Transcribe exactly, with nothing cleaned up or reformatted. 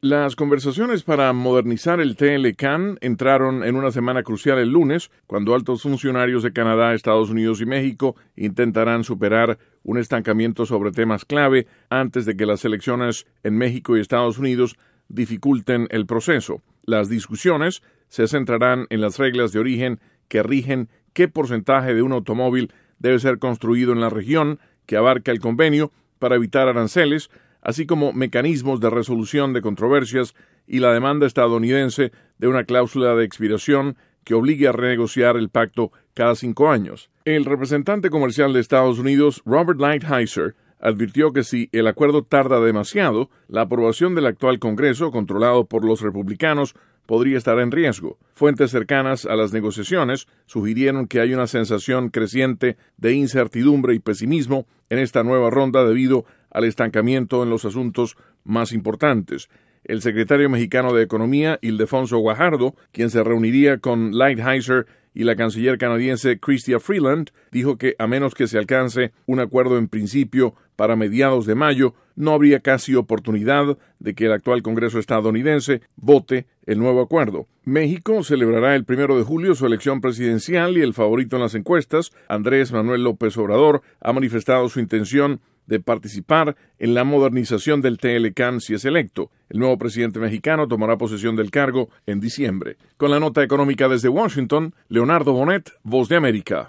Las conversaciones para modernizar el T L C A N entraron en una semana crucial el lunes, cuando altos funcionarios de Canadá, Estados Unidos y México intentarán superar un estancamiento sobre temas clave antes de que las elecciones en México y Estados Unidos dificulten el proceso. Las discusiones se centrarán en las reglas de origen que rigen qué porcentaje de un automóvil debe ser construido en la región que abarca el convenio para evitar aranceles, así como mecanismos de resolución de controversias y la demanda estadounidense de una cláusula de expiración que obligue a renegociar el pacto cada cinco años. El representante comercial de Estados Unidos, Robert Lighthizer, advirtió que si el acuerdo tarda demasiado, la aprobación del actual Congreso, controlado por los republicanos, podría estar en riesgo. Fuentes cercanas a las negociaciones sugirieron que hay una sensación creciente de incertidumbre y pesimismo en esta nueva ronda debido al estancamiento en los asuntos más importantes. El secretario mexicano de Economía, Ildefonso Guajardo, quien se reuniría con Lighthizer y la canciller canadiense Chrystia Freeland, dijo que a menos que se alcance un acuerdo en principio para mediados de mayo, no habría casi oportunidad de que el actual Congreso estadounidense vote el nuevo acuerdo. México celebrará el primero de julio su elección presidencial y el favorito en las encuestas, Andrés Manuel López Obrador, ha manifestado su intención de participar en la modernización del T L C A N si es electo. El nuevo presidente mexicano tomará posesión del cargo en diciembre. Con la nota económica desde Washington, Leonardo Bonet, Voz de América.